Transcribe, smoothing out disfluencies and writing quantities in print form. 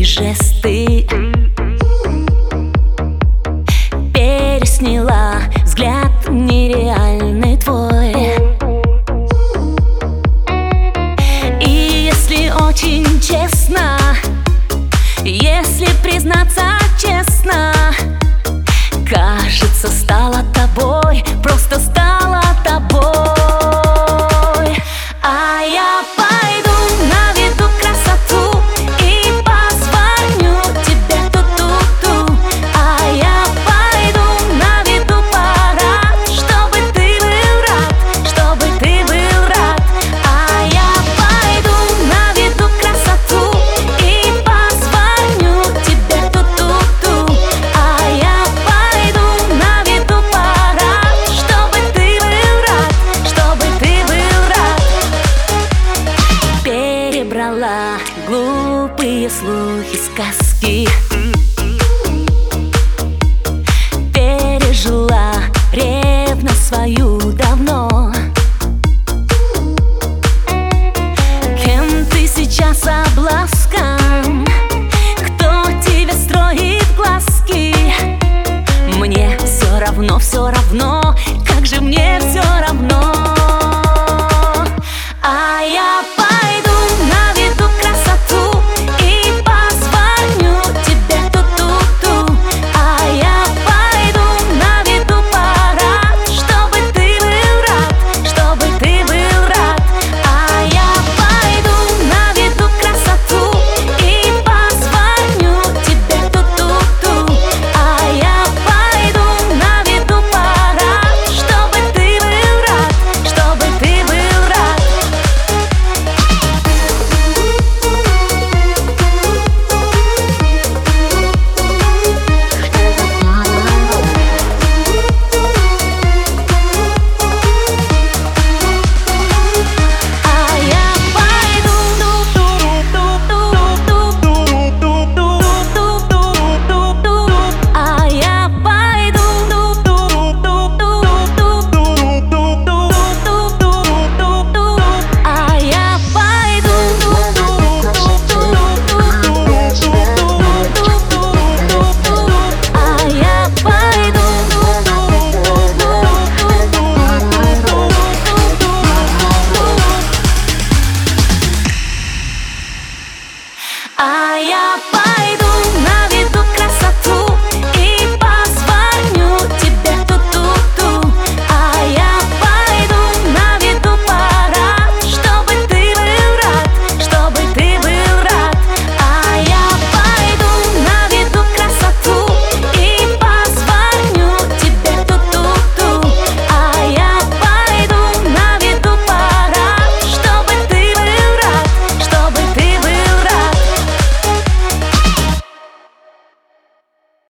жесты. Пересняла взгляд нереальный твой. И если очень честно, если признаться честно, кажется, стала тобой, просто стала тобой. А я пойду наведу красоту и позвоню тебе ту-ту-ту. А я пойду наведу парад, чтобы ты был рад, чтобы ты был рад. А я пойду наведу красоту и позвоню тебе ту-ту-ту. А я пойду наведу парад, чтобы ты был рад, чтобы ты был рад. Перебрала глупые слухи, сказки, пережила ревность свою давно. Кем ты сейчас обласкан? Кто тебе строит глазки? Мне все равно, все равно.